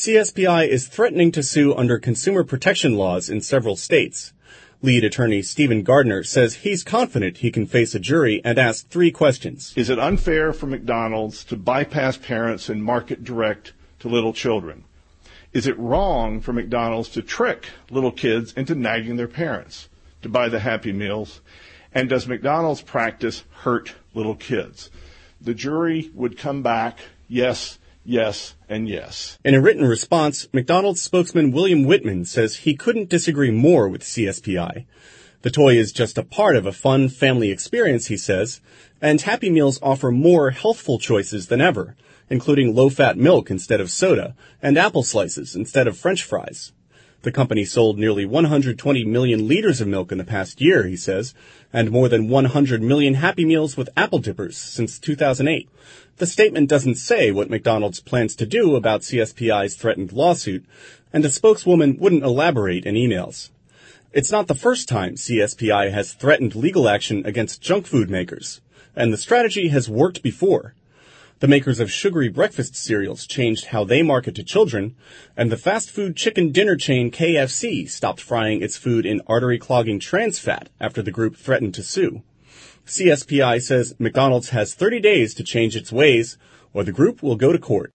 CSPI is threatening to sue under consumer protection laws in several states. Lead attorney Stephen Gardner says he's confident he can face a jury and ask 3 questions. Is it unfair for McDonald's to bypass parents and market direct to little children? Is it wrong for McDonald's to trick little kids into nagging their parents to buy the Happy Meals? And does McDonald's practice hurt little kids? The jury would come back, yes, yes, and yes. In a written response, McDonald's spokesman William Whitman says he couldn't disagree more with CSPI. The toy is just a part of a fun family experience, he says, and Happy Meals offer more healthful choices than ever, including low-fat milk instead of soda and apple slices instead of French fries. The company sold nearly 120 million liters of milk in the past year, he says, and more than 100 million Happy Meals with apple dippers since 2008. The statement doesn't say what McDonald's plans to do about CSPI's threatened lawsuit, and a spokeswoman wouldn't elaborate in emails. It's not the first time CSPI has threatened legal action against junk food makers, and the strategy has worked before. The makers of sugary breakfast cereals changed how they market to children, and the fast food chicken dinner chain KFC stopped frying its food in artery-clogging trans fat after the group threatened to sue. CSPI says McDonald's has 30 days to change its ways, or the group will go to court.